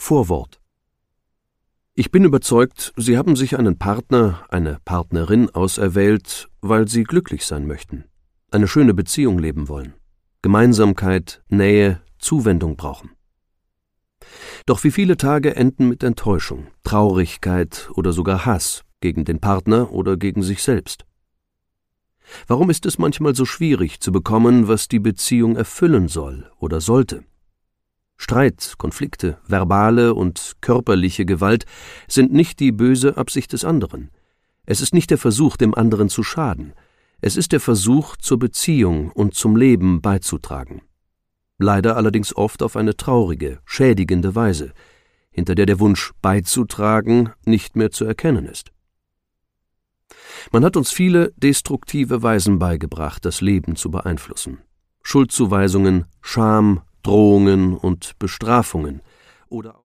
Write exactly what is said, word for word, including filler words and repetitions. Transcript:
Vorwort. Ich bin überzeugt, Sie haben sich einen Partner, eine Partnerin auserwählt, weil Sie glücklich sein möchten, eine schöne Beziehung leben wollen, Gemeinsamkeit, Nähe, Zuwendung brauchen. Doch wie viele Tage enden mit Enttäuschung, Traurigkeit oder sogar Hass gegen den Partner oder gegen sich selbst? Warum ist es manchmal so schwierig zu bekommen, was die Beziehung erfüllen soll oder sollte? Streit, Konflikte, verbale und körperliche Gewalt sind nicht die böse Absicht des anderen. Es ist nicht der Versuch, dem anderen zu schaden. Es ist der Versuch, zur Beziehung und zum Leben beizutragen. Leider allerdings oft auf eine traurige, schädigende Weise, hinter der der Wunsch beizutragen nicht mehr zu erkennen ist. Man hat uns viele destruktive Weisen beigebracht, das Leben zu beeinflussen. Schuldzuweisungen, Scham, Drohungen und Bestrafungen oder